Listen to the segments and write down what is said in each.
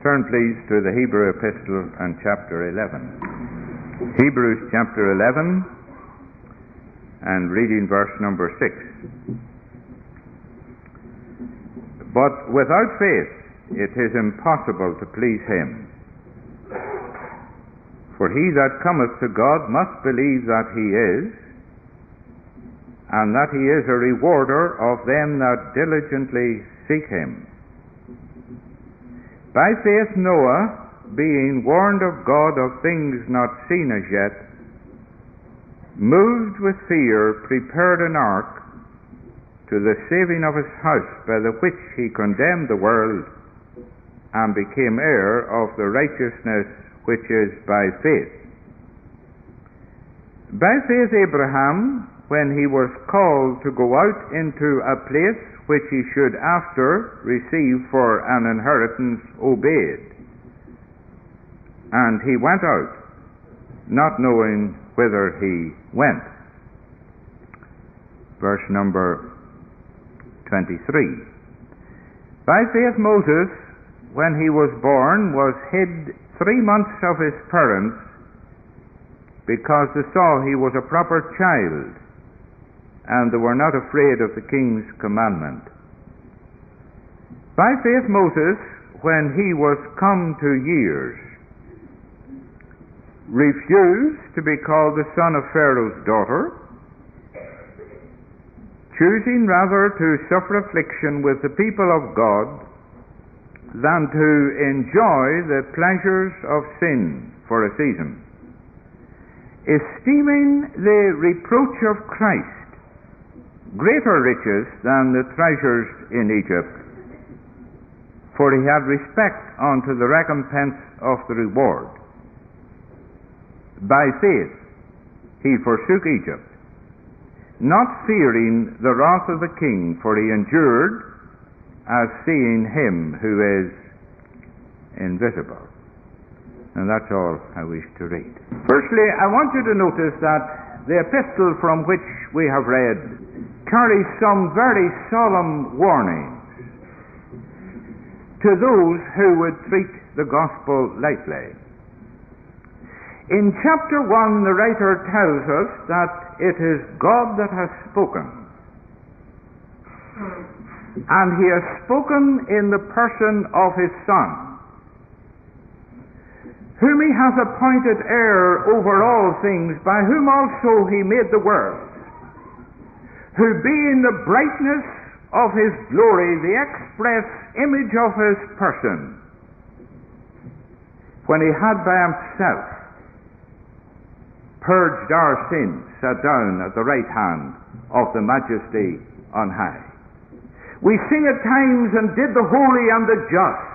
Turn please to the Hebrew epistle and chapter 11. Hebrews chapter 11 and reading verse number 6. But without faith it is impossible to please him. For he that cometh to God must believe that he is, and that he is a rewarder of them that diligently seek him. By faith Noah, being warned of God of things not seen as yet, moved with fear, prepared an ark to the saving of his house, by the which he condemned the world, and became heir of the righteousness which is by faith. By faith Abraham, when he was called to go out into a place which he should after receive for an inheritance, obeyed. And he went out, not knowing whither he went. Verse number 23. By faith Moses, when he was born, was hid 3 months of his parents, because they saw he was a proper child, and they were not afraid of the king's commandment. By faith Moses, when he was come to years, refused to be called the son of Pharaoh's daughter, choosing rather to suffer affliction with the people of God than to enjoy the pleasures of sin for a season, esteeming the reproach of Christ greater riches than the treasures in Egypt, for he had respect unto the recompense of the reward. By faith he forsook Egypt, not fearing the wrath of the king, for he endured as seeing him who is invisible. And that's all I wish to read. Firstly, I want you to notice that the epistle from which we have read carries some very solemn warnings to those who would treat the gospel lightly. In chapter 1, the writer tells us that it is God that has spoken. And he has spoken in the person of his Son, whom he has appointed heir over all things, by whom also he made the world, who being the brightness of his glory, the express image of his person, when he had by himself purged our sins, sat down at the right hand of the Majesty on high. We sing at times, and did the holy and the just,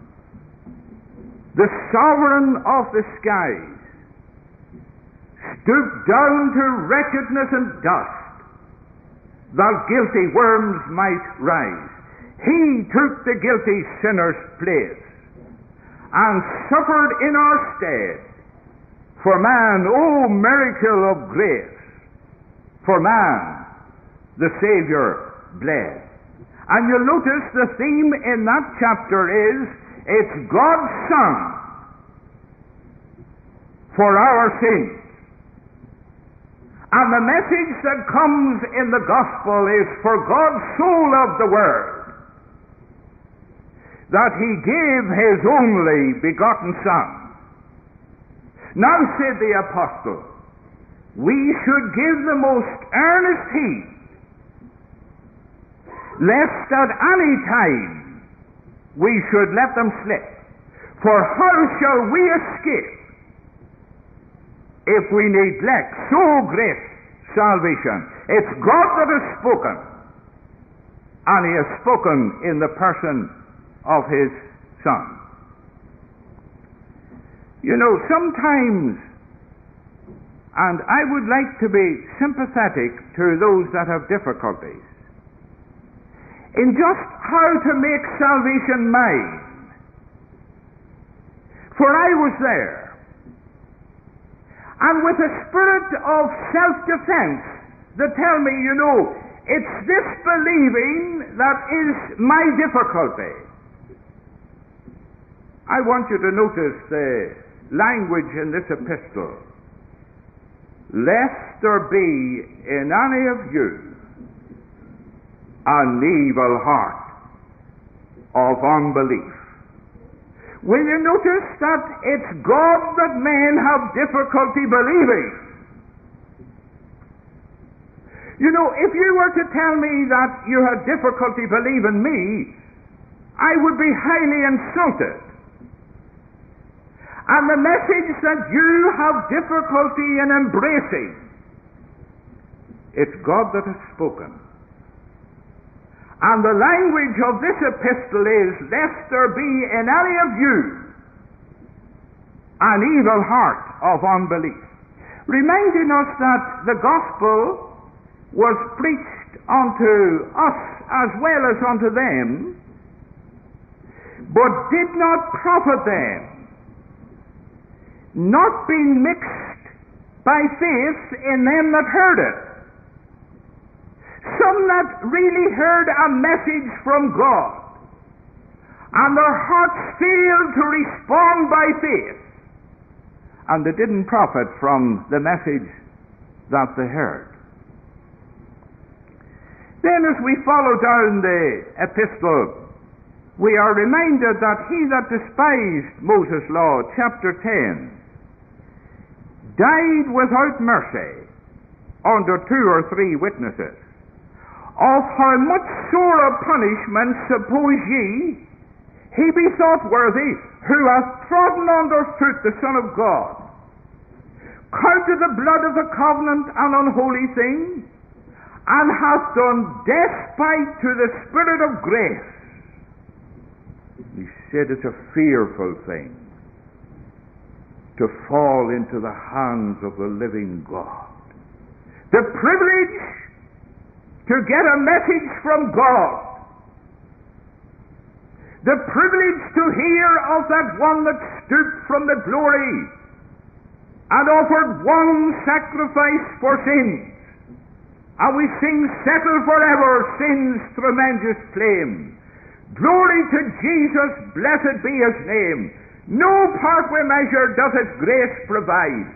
the sovereign of the skies, stoop down to wretchedness and dust, that guilty worms might rise. He took the guilty sinner's place, and suffered in our stead. For man, O miracle of grace, for man the Savior bled. And you'll notice the theme in that chapter is, it's God's Son for our sins. And the message that comes in the gospel is, for God so loved the world that he gave his only begotten Son. Now, said the apostle, we should give the most earnest heed, lest at any time we should let them slip. For how shall we escape if we neglect so great salvation? It's God that has spoken, and he has spoken in the person of his Son. You know, sometimes, and I would like to be sympathetic to those that have difficulties in just how to make salvation mine. For I was there, and with a spirit of self-defense, they tell me, you know, it's this believing that is my difficulty. I want you to notice the language in this epistle. Lest there be in any of you an evil heart of unbelief. Will you notice that it's God that men have difficulty believing? You know, if you were to tell me that you had difficulty believing me, I would be highly insulted. And the message that you have difficulty in embracing, it's God that has spoken. And the language of this epistle is, lest there be in any of you an evil heart of unbelief. Reminding us that the gospel was preached unto us as well as unto them, but did not profit them, not being mixed by faith in them that heard it. Some that really heard a message from God, and their hearts failed to respond by faith, and they didn't profit from the message that they heard. Then as we follow down the epistle, we are reminded that he that despised Moses' law, chapter 10, died without mercy under 2 or 3 witnesses. Of how much sorer punishment, suppose ye, he be thought worthy, who hath trodden under foot the Son of God, counted the blood of the covenant an unholy thing, and hath done despite to the Spirit of grace. He said it's a fearful thing to fall into the hands of the living God. The privilege to get a message from God. The privilege to hear of that one that stooped from the glory and offered one sacrifice for sins. And we sing, settle forever sin's tremendous flame. Glory to Jesus, blessed be his name. No part we measure does his grace provide.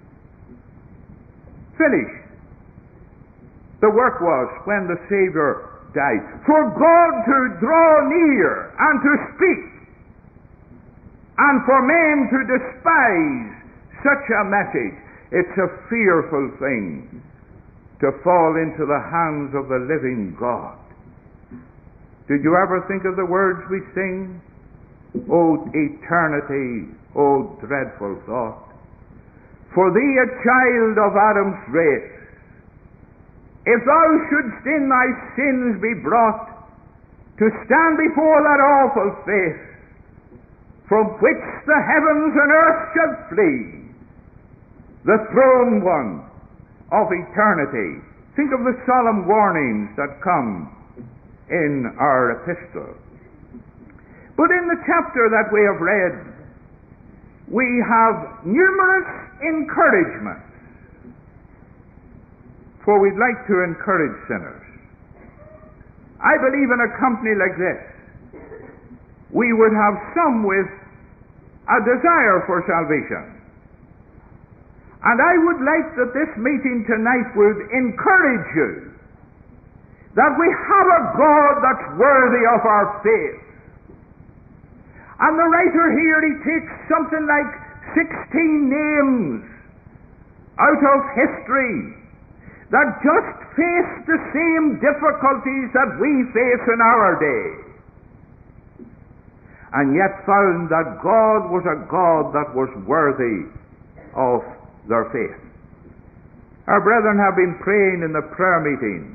Finished. The work was when the Savior died. For God to draw near and to speak, and for men to despise such a message, it's a fearful thing to fall into the hands of the living God. Did you ever think of the words we sing? O eternity, O dreadful thought. For thee a child of Adam's race, if thou shouldst in thy sins be brought to stand before that awful face, from which the heavens and earth shall flee, the throne one of eternity. Think of the solemn warnings that come in our epistle. But in the chapter that we have read, we have numerous encouragements. For we'd like to encourage sinners. I believe in a company like this, we would have some with a desire for salvation. And I would like that this meeting tonight would encourage you that we have a God that's worthy of our faith. And the writer here, he takes something like 16 names out of history that just face the same difficulties that we face in our day, and yet found that God was a God that was worthy of their faith. Our brethren have been praying in the prayer meeting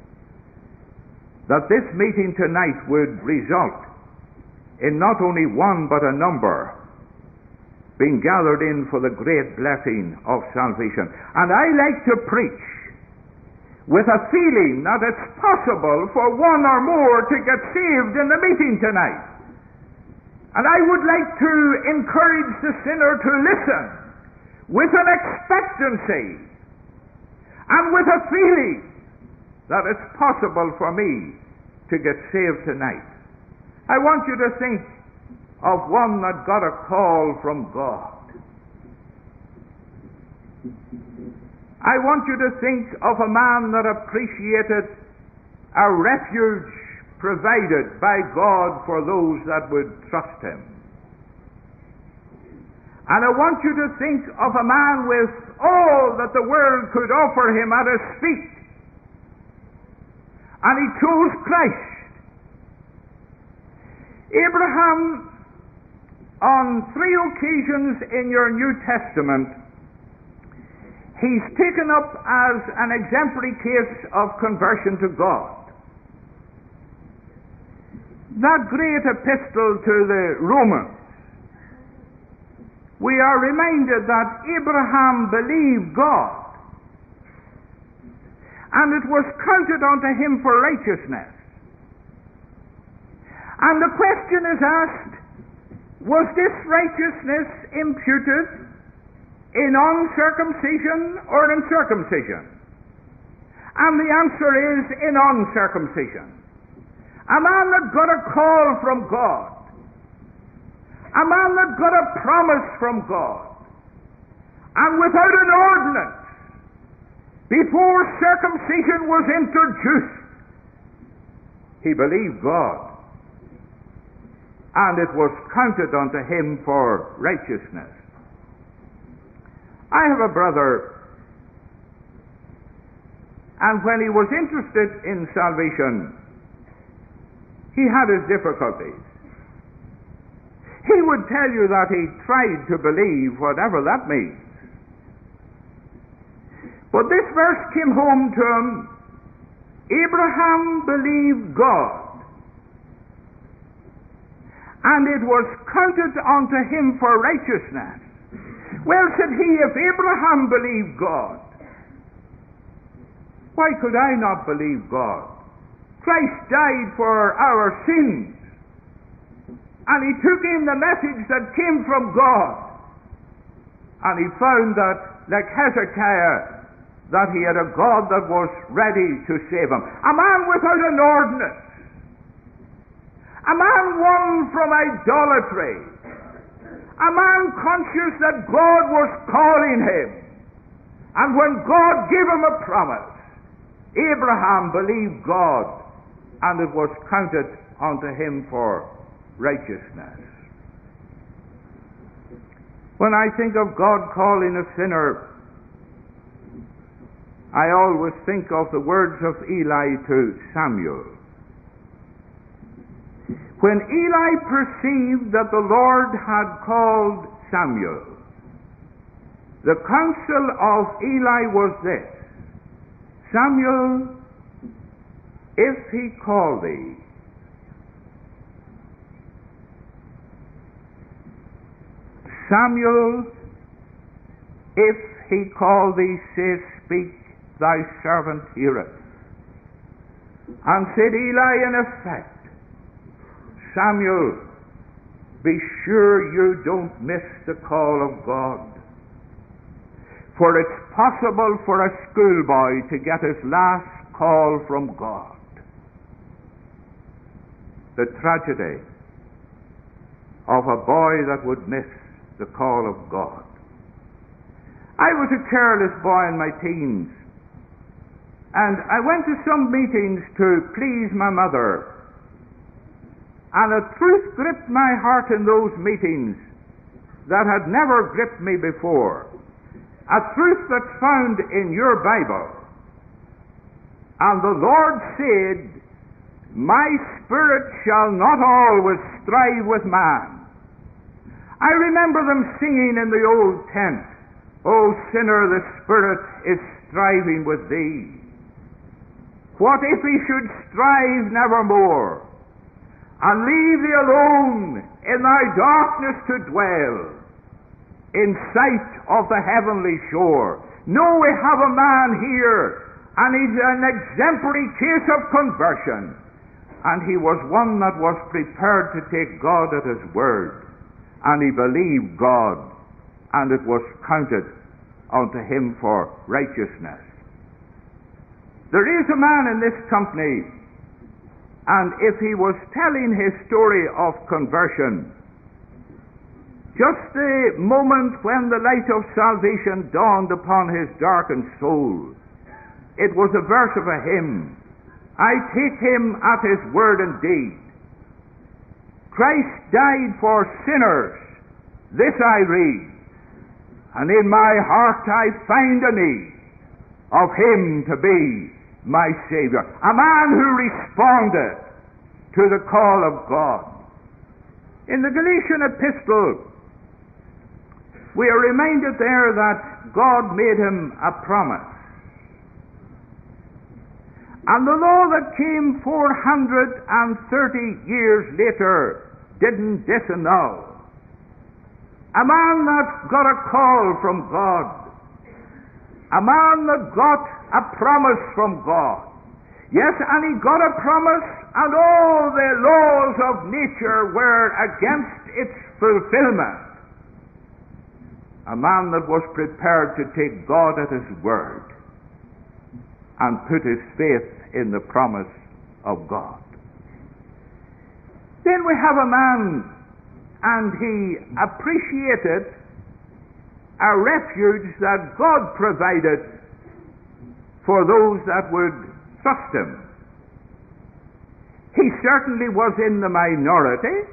that this meeting tonight would result in not only one but a number being gathered in for the great blessing of salvation. And I like to preach with a feeling that it's possible for one or more to get saved in the meeting tonight. And I would like to encourage the sinner to listen with an expectancy and with a feeling that it's possible for me to get saved tonight. I want you to think of one that got a call from God. I want you to think of a man that appreciated a refuge provided by God for those that would trust him. And I want you to think of a man with all that the world could offer him at his feet. And he chose Christ. Abraham, on 3 occasions in your New Testament, he's taken up as an exemplary case of conversion to God. That great epistle to the Romans, we are reminded that Abraham believed God, and it was counted unto him for righteousness. And the question is asked, was this righteousness imputed in uncircumcision or in circumcision? And the answer is in uncircumcision. A man that got a call from God, a man that got a promise from God, and without an ordinance, before circumcision was introduced, he believed God, and it was counted unto him for righteousness. I have a brother, and when he was interested in salvation, he had his difficulties. He would tell you that he tried to believe, whatever that means. But this verse came home to him. Abraham believed God, and it was counted unto him for righteousness. Well, said he, if Abraham believed God, why could I not believe God? Christ died for our sins, and he took in the message that came from God, and he found that, like Hezekiah, that he had a God that was ready to save him. A man without an ordinance, a man won from idolatry, a man conscious that God was calling him, and when God gave him a promise, Abraham believed God, and it was counted unto him for righteousness. When I think of God calling a sinner, I always think of the words of Eli to Samuel. When Eli perceived that the Lord had called Samuel, the counsel of Eli was this: Samuel, if he call thee, Samuel, if he call thee, say, speak, thy servant heareth. And said Eli in effect, Samuel, be sure you don't miss the call of God. For it's possible for a schoolboy to get his last call from God. The tragedy of a boy that would miss the call of God. I was a careless boy in my teens, and I went to some meetings to please my mother, and a truth gripped my heart in those meetings that had never gripped me before. A truth that's found in your Bible. And the Lord said, my spirit shall not always strive with man. I remember them singing in the old tent, O sinner, the Spirit is striving with thee. What if he should strive nevermore, and leave thee alone in thy darkness to dwell, in sight of the heavenly shore? No, we have a man here, and he's an exemplary case of conversion, and he was one that was prepared to take God at his word, and he believed God, and it was counted unto him for righteousness. There is a man in this company, and if he was telling his story of conversion, just the moment when the light of salvation dawned upon his darkened soul, it was a verse of a hymn. I take him at his word and deed. Christ died for sinners, this I read, and in my heart I find a need of him to be my Savior. A man who responded to the call of God. In the Galatian epistle, we are reminded there that God made him a promise. And the law that came 430 years later didn't disannul. A man that got a call from God. A man that got a promise from God. Yes, and he got a promise, and all the laws of nature were against its fulfillment. A man that was prepared to take God at his word and put his faith in the promise of God. Then we have a man, and he appreciated a refuge that God provided for those that would trust him. He certainly was in the minority,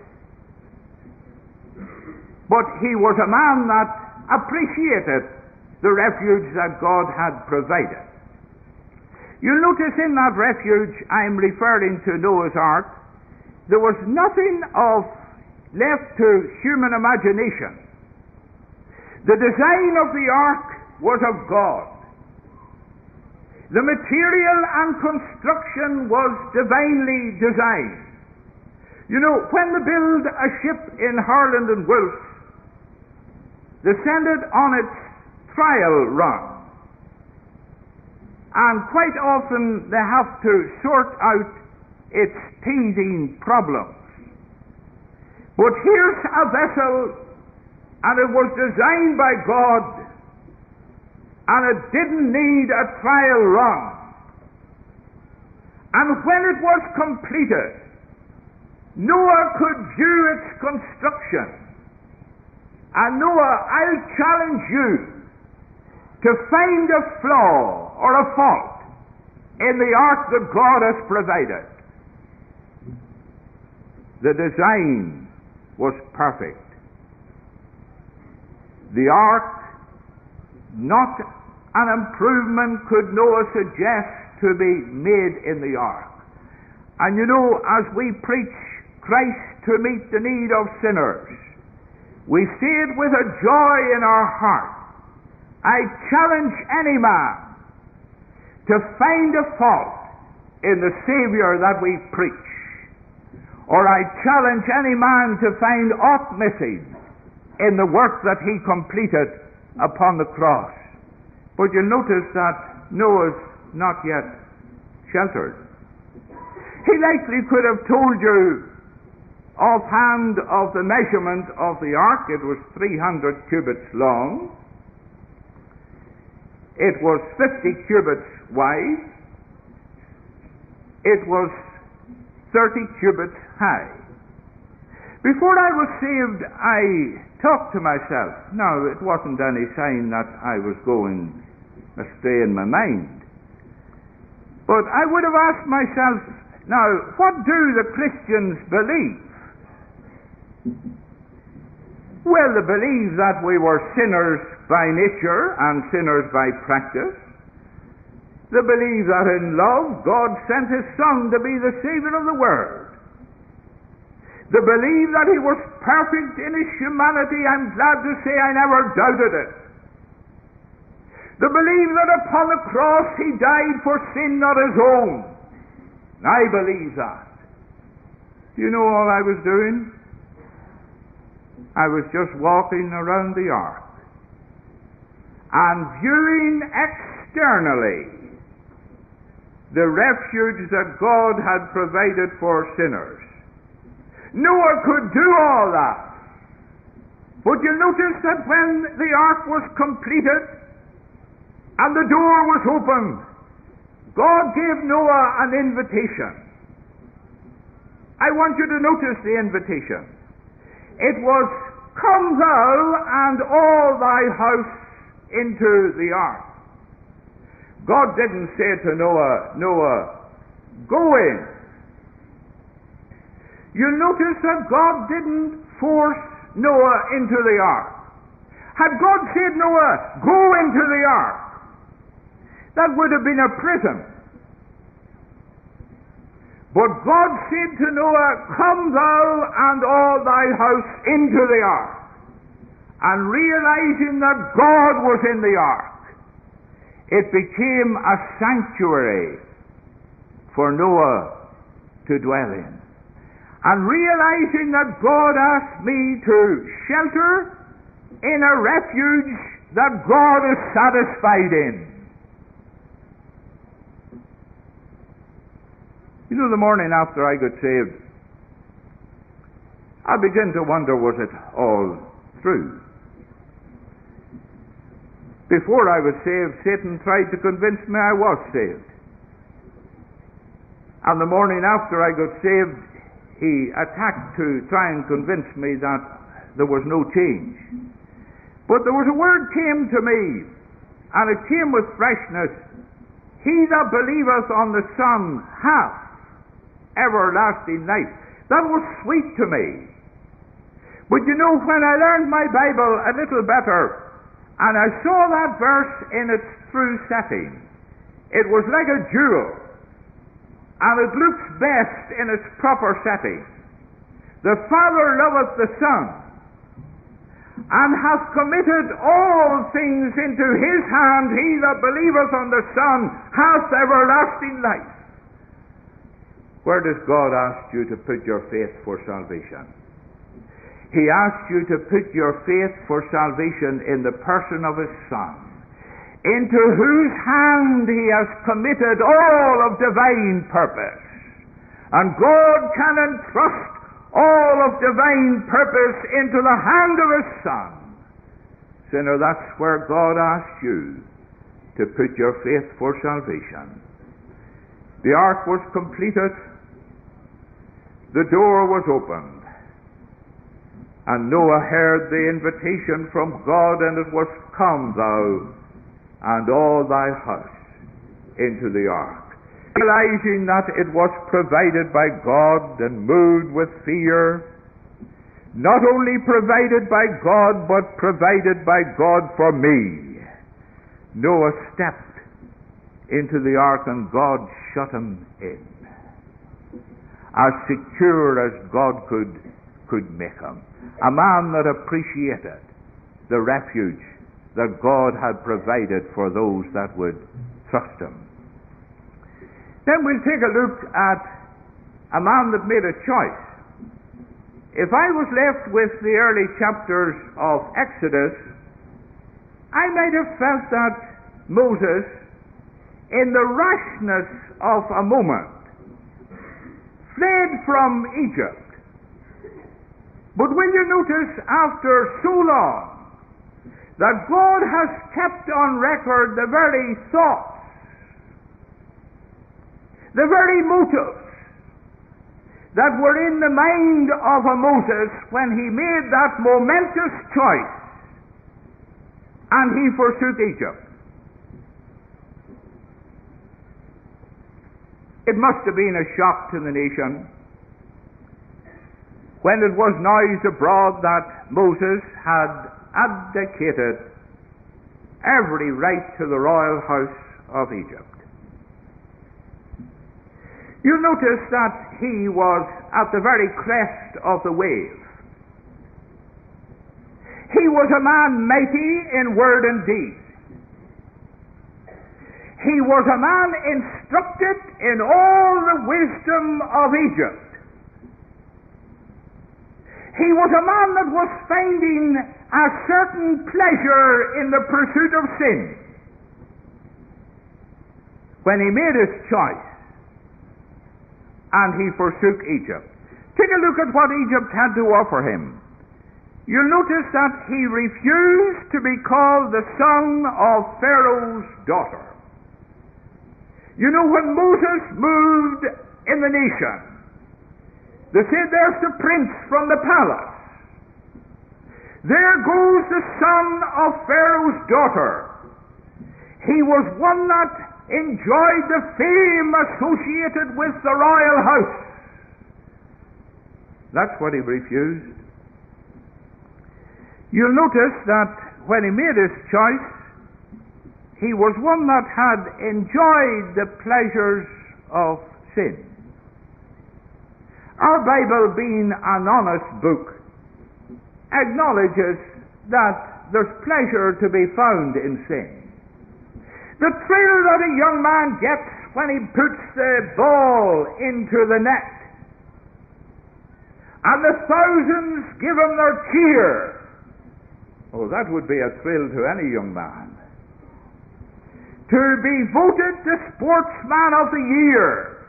but he was a man that appreciated the refuge that God had provided. You'll notice in that refuge I'm referring to Noah's Ark, there was nothing left to human imagination. The design of the ark was of God. The material and construction was divinely designed. You know, when they build a ship in Harland and Wolff, they send it on its trial run. And quite often they have to sort out its teething problems. But here's a vessel, and it was designed by God, and it didn't need a trial run. And when it was completed, Noah could view its construction. And Noah, I'll challenge you to find a flaw or a fault in the ark that God has provided. The design was perfect. The ark, not an improvement could Noah suggest to be made in the ark. And you know, as we preach Christ to meet the need of sinners, we say it with a joy in our heart. I challenge any man to find a fault in the Savior that we preach. Or I challenge any man to find aught missing in the work that he completed upon the cross. But you'll notice that Noah's not yet sheltered. He likely could have told you offhand of the measurement of the ark. It was 300 cubits long. It was 50 cubits wide. It was 30 cubits high. Before I was saved, I talked to myself. Now, it wasn't any sign that I was going astray in my mind. But I would have asked myself, now, what do the Christians believe? Well, they believe that we were sinners by nature and sinners by practice. They believe that in love God sent His Son to be the Savior of the world. They believe that He was perfect in His humanity. I'm glad to say I never doubted it. They believe that upon the cross He died for sin not His own. And I believe that. Do you know all I was doing? I was just walking around the ark and viewing externally the refuge that God had provided for sinners. Noah could do all that. But you notice that when the ark was completed and the door was opened, God gave Noah an invitation. I want you to notice the invitation. It was "Come thou and all thy house into the ark." God didn't say to Noah, "Noah, go in." You notice that God didn't force Noah into the ark. Had God said, "Noah, go into the ark," that would have been a prison. But God said to Noah, "Come thou and all thy house into the ark." And realizing that God was in the ark, it became a sanctuary for Noah to dwell in. And realizing that God asked me to shelter in a refuge that God is satisfied in. You know, the morning after I got saved, I began to wonder, was it all true? Before I was saved, Satan tried to convince me I was saved. And the morning after I got saved, he attacked to try and convince me that there was no change. But there was a word came to me, and it came with freshness. "He that believeth on the Son hath everlasting life." That was sweet to me. But you know, when I learned my Bible a little better, and I saw that verse in its true setting, it was like a jewel, and it looks best in its proper setting. "The Father loveth the Son, and hath committed all things into his hand. He that believeth on the Son hath everlasting life." Where does God ask you to put your faith for salvation? He asks you to put your faith for salvation in the person of his Son, into whose hand he has committed all of divine purpose. And God can entrust all of divine purpose into the hand of his Son. Sinner, that's where God asks you to put your faith for salvation. The ark was completed. The door was opened. And Noah heard the invitation from God, and it was, "Come thou and all thy house into the ark." Realizing that it was provided by God and moved with fear, not only provided by God, but provided by God for me, Noah stepped into the ark and God shut him in, as secure as God could make him. A man that appreciated the refuge that God had provided for those that would trust him. Then we'll take a look at a man that made a choice. If I was left with the early chapters of Exodus, I might have felt that Moses, in the rashness of a moment, fled from Egypt. But when you notice after so long that God has kept on record the very thoughts, the very motives that were in the mind of a Moses when he made that momentous choice and he forsook Egypt, it must have been a shock to the nation when it was noised abroad that Moses had abdicated every right to the royal house of Egypt. You'll notice that he was at the very crest of the wave. He was a man mighty in word and deed. He was a man instructed in all the wisdom of Egypt. He was a man that was finding a certain pleasure in the pursuit of sin when he made his choice and he forsook Egypt. Take a look at what Egypt had to offer him. You'll notice that he refused to be called the son of Pharaoh's daughter. You know, when Moses moved in the nation, they said, "There's the prince from the palace." There goes the son of Pharaoh's daughter. He was one that enjoyed the fame associated with the royal house. That's what he refused. You'll notice that when he made his choice, he was one that had enjoyed the pleasures of sin. Our Bible, being an honest book, acknowledges that there's pleasure to be found in sin. The thrill that a young man gets when he puts the ball into the net, and the thousands give him their cheer. Oh, that would be a thrill to any young man. To be voted the sportsman of the year,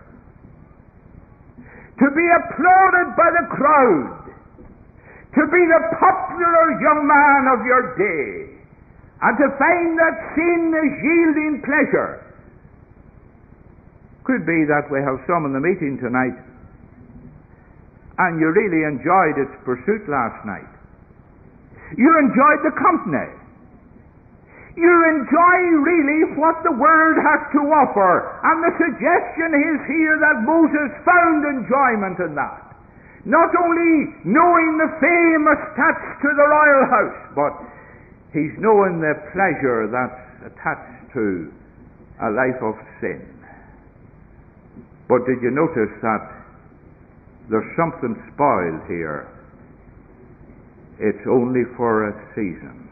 to be applauded by the crowd, to be the popular young man of your day, and to find that sin is yielding pleasure. Could be that we have some in the meeting tonight, and you really enjoyed its pursuit last night. You enjoyed the company. You enjoy really what the Word has to offer, and the suggestion is here that Moses found enjoyment in that. Not only knowing the fame attached to the royal house, but he's knowing the pleasure that's attached to a life of sin. But did you notice that there's something spoiled here? It's only for a season.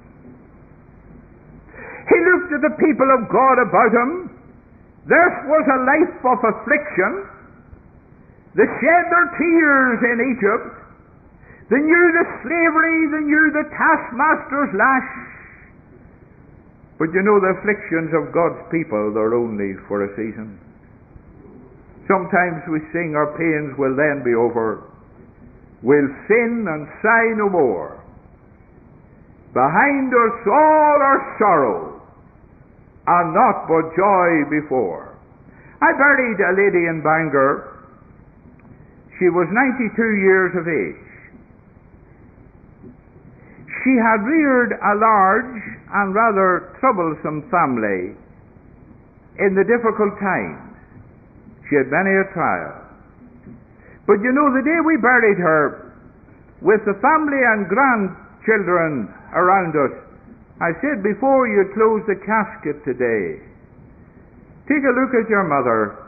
He looked at the people of God about him. Theirs was a life of affliction. They shed their tears in Egypt. They knew the slavery, they knew the taskmaster's lash. But you know, the afflictions of God's people, they're only for a season. Sometimes we sing, our pains will then be over. We'll sin and sigh no more. Behind us all our sorrow, and not but joy before. I buried a lady in Bangor. She was 92 years of age. She had reared a large and rather troublesome family in the difficult times. She had many a trial. But you know, the day we buried her, with the family and grandchildren around us, I said, before you close the casket today, take a look at your mother.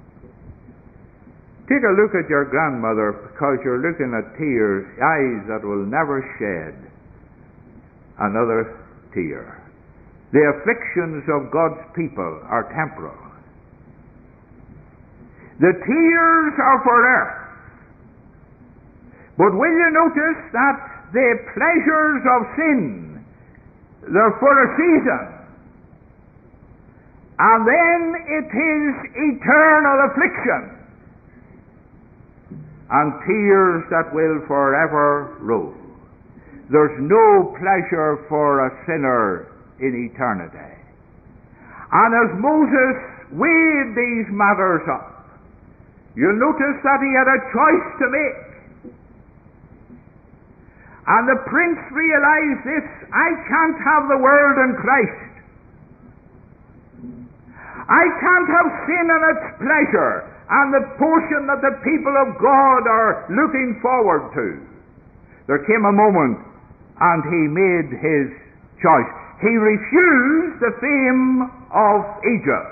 Take a look at your grandmother, because you're looking at tears, eyes that will never shed another tear. The afflictions of God's people are temporal. The tears are for earth. But will you notice that the pleasures of sin, they're for a season. And then it is eternal affliction and tears that will forever roll. There's no pleasure for a sinner in eternity. And as Moses weighed these matters up, you'll notice that he had a choice to make. And the prince realized this: I can't have the world and Christ. I can't have sin and its pleasure and the portion that the people of God are looking forward to. There came a moment and he made his choice. He refused the fame of Egypt.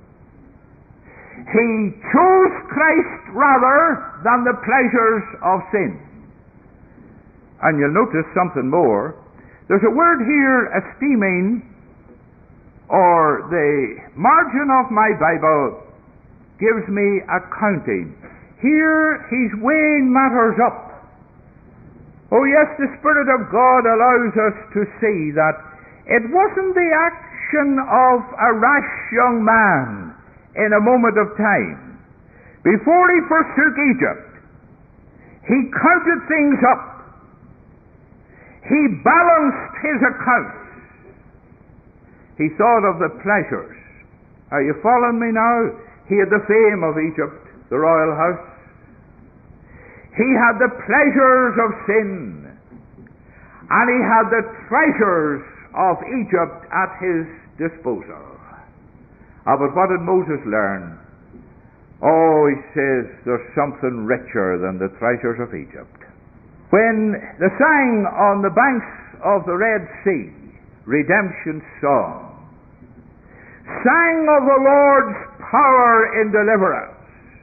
He chose Christ rather than the pleasures of sin. And you'll notice something more. There's a word here, esteeming, or the margin of my Bible gives me accounting. Here he's weighing matters up. Oh yes, the Spirit of God allows us to see that it wasn't the action of a rash young man in a moment of time. Before he forsook Egypt, he counted things up. He balanced his accounts. He thought of the pleasures. Are you following me now? He had the fame of Egypt, the royal house. He had the pleasures of sin. and he had the treasures of Egypt at his disposal. But what did Moses learn? Oh, he says, there's something richer than the treasures of Egypt. When they sang on the banks of the Red Sea, redemption song, sang of the Lord's power in deliverance,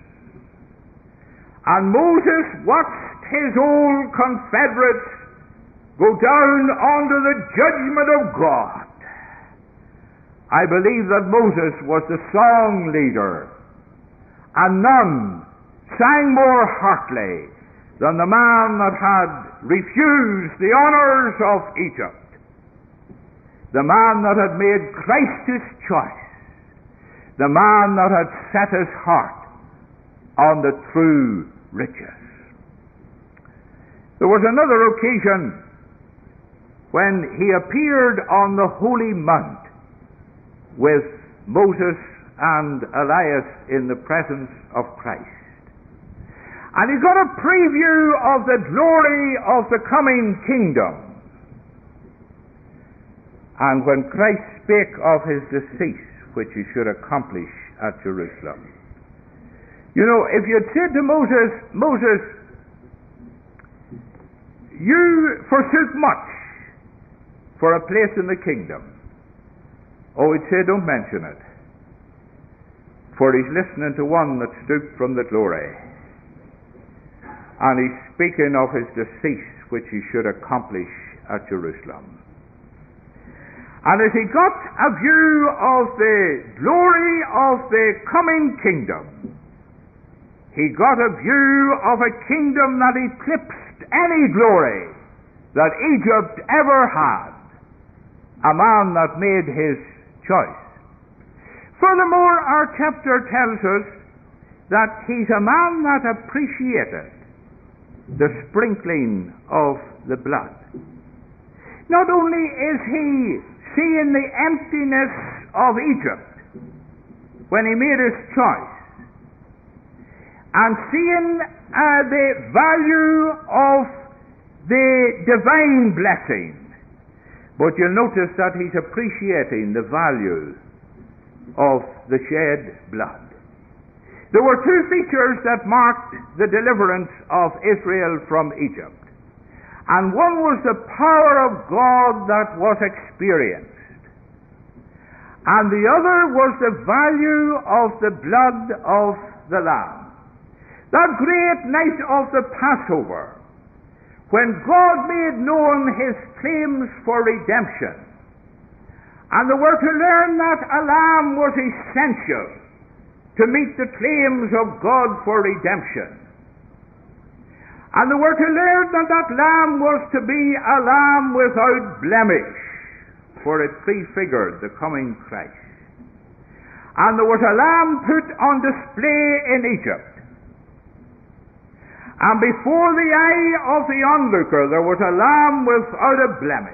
and Moses watched his old confederates go down under the judgment of God, I believe that Moses was the song leader, and none sang more heartily than the man that had refused the honors of Egypt, the man that had made Christ his choice, the man that had set his heart on the true riches. There was another occasion when he appeared on the Holy Mount with Moses and Elias in the presence of Christ. And he got a preview of the glory of the coming kingdom. And when Christ spake of his decease, which he should accomplish at Jerusalem. You know, if you had said to Moses, Moses, you forsook much for a place in the kingdom. Oh, he'd say, don't mention it. For he's listening to one that stooped from the glory. And he's speaking of his decease, which he should accomplish at Jerusalem. And as he got a view of the glory of the coming kingdom, he got a view of a kingdom that eclipsed any glory that Egypt ever had, a man that made his choice. Furthermore, our chapter tells us that he's a man that appreciated the sprinkling of the blood. Not only is he seeing the emptiness of Egypt when he made his choice, and seeing the value of the divine blessing, but you'll notice that he's appreciating the value of the shed blood. There were two features that marked the deliverance of Israel from Egypt. And one was the power of God that was experienced. And the other was the value of the blood of the Lamb. That great night of the Passover, when God made known his claims for redemption, and they were to learn that a lamb was essential to meet the claims of God for redemption. And they were to learn that that lamb was to be a lamb without blemish, for it prefigured the coming Christ. And there was a lamb put on display in Egypt. And before the eye of the onlooker there was a lamb without a blemish,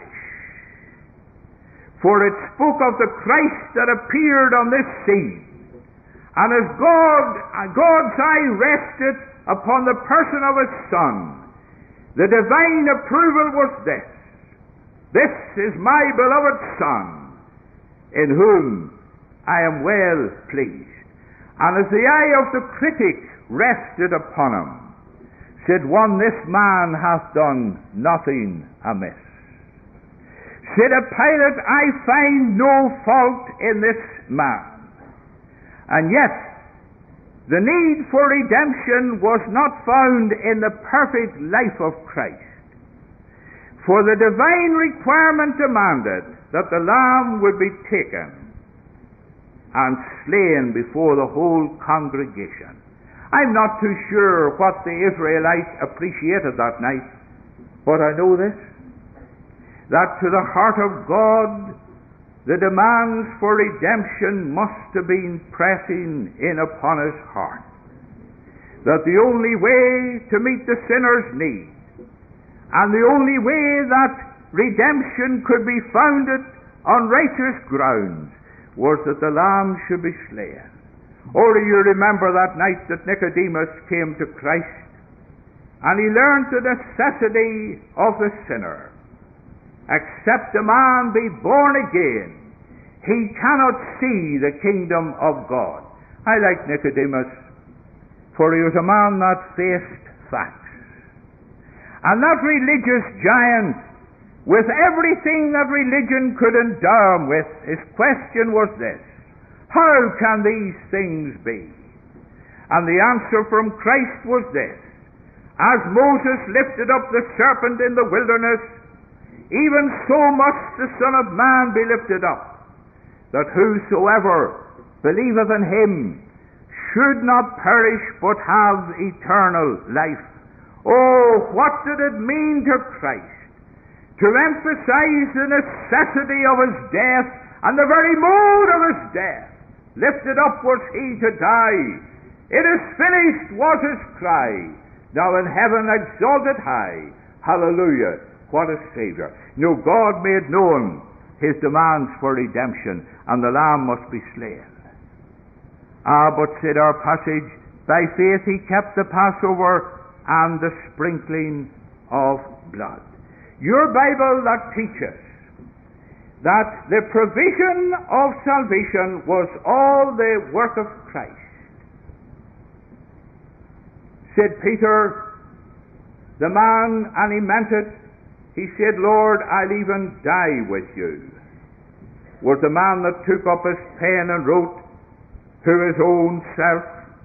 for it spoke of the Christ that appeared on this scene. And as God's eye rested upon the person of his Son, the divine approval was this: this is my beloved Son, in whom I am well pleased. And as the eye of the critic rested upon him, said one, this man hath done nothing amiss. Said a Pilate, I find no fault in this man. And yet, the need for redemption was not found in the perfect life of Christ. For the divine requirement demanded that the lamb would be taken and slain before the whole congregation. I'm not too sure what the Israelites appreciated that night, but I know this, that to the heart of God, the demands for redemption must have been pressing in upon his heart. That the only way to meet the sinner's need, and the only way that redemption could be founded on righteous grounds, was that the lamb should be slain. Or do you remember that night that Nicodemus came to Christ, and he learned the necessity of the sinner, except a man be born again, he cannot see the kingdom of God. I like Nicodemus, for he was a man that faced facts. And that religious giant, with everything that religion could endow him with, his question was this: how can these things be? And the answer from Christ was this: as Moses lifted up the serpent in the wilderness, even so must the Son of Man be lifted up, that whosoever believeth in him should not perish but have eternal life. Oh, what did it mean to Christ to emphasize the necessity of his death and the very mode of his death? Lifted up was he to die. It is finished was his cry. Now in heaven exalted high. Hallelujah. What a Savior. No, God made known his demands for redemption, and the Lamb must be slain. But said our passage, by faith he kept the Passover and the sprinkling of blood. Your Bible that teaches that the provision of salvation was all the work of Christ. Said Peter, the man, and he meant it, he said, Lord, I'll even die with you. Was the man that took up his pen and wrote, who his own self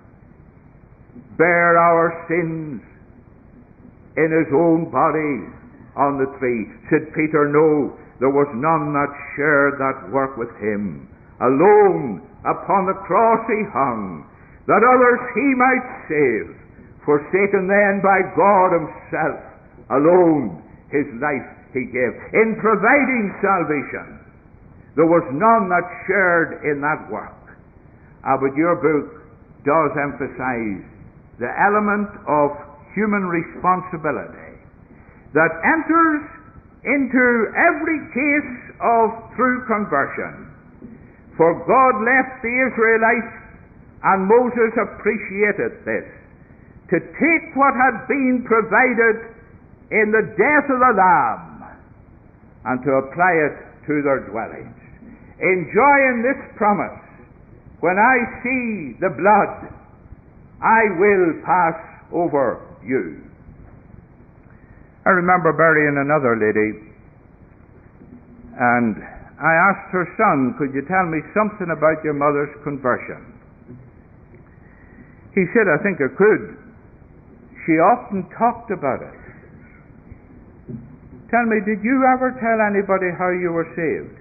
bare our sins in his own body on the tree. Said Peter, no, there was none that shared that work with him. Alone upon the cross he hung, that others he might save, forsaken then by God himself. Alone his life he gave. In providing salvation, there was none that shared in that work. But your book does emphasize the element of human responsibility that enters into every case of true conversion. For God left the Israelites, and Moses appreciated this, to take what had been provided in the death of the Lamb and to apply it to their dwellings. Enjoying this promise, when I see the blood, I will pass over you. I remember burying another lady, and I asked her son, could you tell me something about your mother's conversion? He said, I think I could. She often talked about it. Tell me, did you ever tell anybody how you were saved?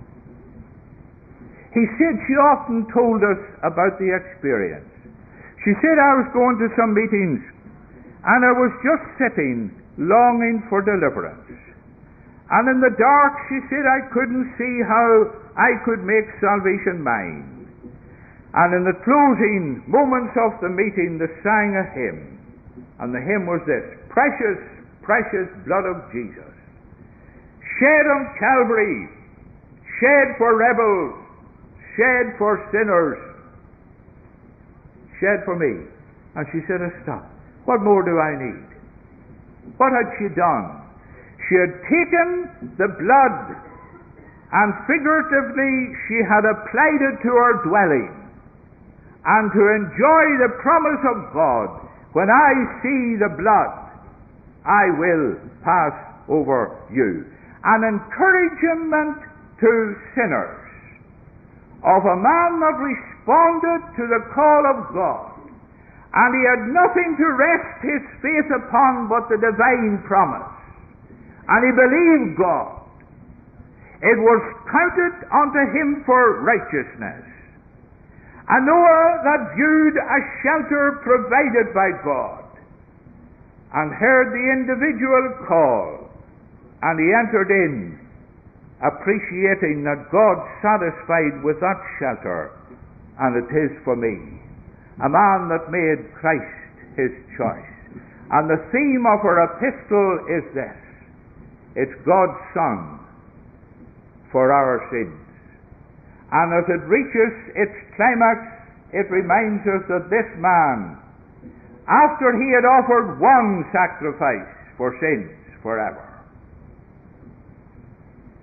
He said she often told us about the experience. She said, I was going to some meetings, and I was just sitting, longing for deliverance. And in the dark, she said, I couldn't see how I could make salvation mine. And in the closing moments of the meeting, they sang a hymn. And the hymn was this: precious, precious blood of Jesus, shed on Calvary, shed for rebels, shed for sinners, shed for me. And she said, stop. What more do I need? What had she done? She had taken the blood, and figuratively she had applied it to her dwelling, and to enjoy the promise of God. When I see the blood, I will pass over you. An encouragement to sinners of a man that responded to the call of God, and he had nothing to rest his faith upon but the divine promise, and he believed God. It was counted unto him for righteousness. And Noah that viewed a shelter provided by God, and heard the individual call, and he entered in, appreciating that God satisfied with that shelter, and it is for me. A man that made Christ his choice. And the theme of her epistle is this: it's God's Son for our sins. And as it reaches its climax, it reminds us that this man, after he had offered one sacrifice for sins forever,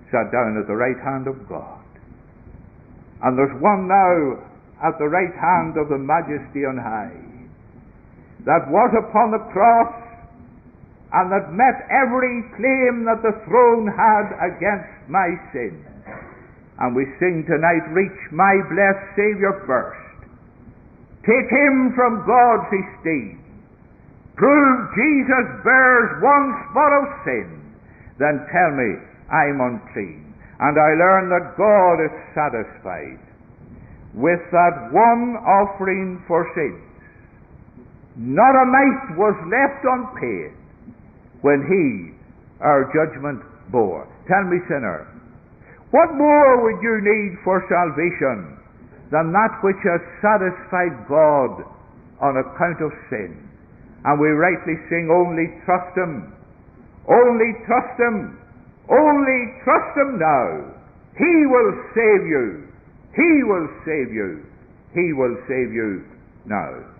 sat down at the right hand of God. And there's one now at the right hand of the Majesty on high, that was upon the cross, and that met every claim that the throne had against my sin. And we sing tonight, reach my blessed Saviour first. Take him from God's esteem. Prove Jesus bears one spot of sin. Then tell me I'm unclean. And I learn that God is satisfied with that one offering for sins. Not a mite was left unpaid when he our judgment bore. Tell me, sinner, what more would you need for salvation than that which has satisfied God on account of sin? And we rightly sing, only trust him, only trust him, only trust him now. He will save you, he will save you, he will save you now.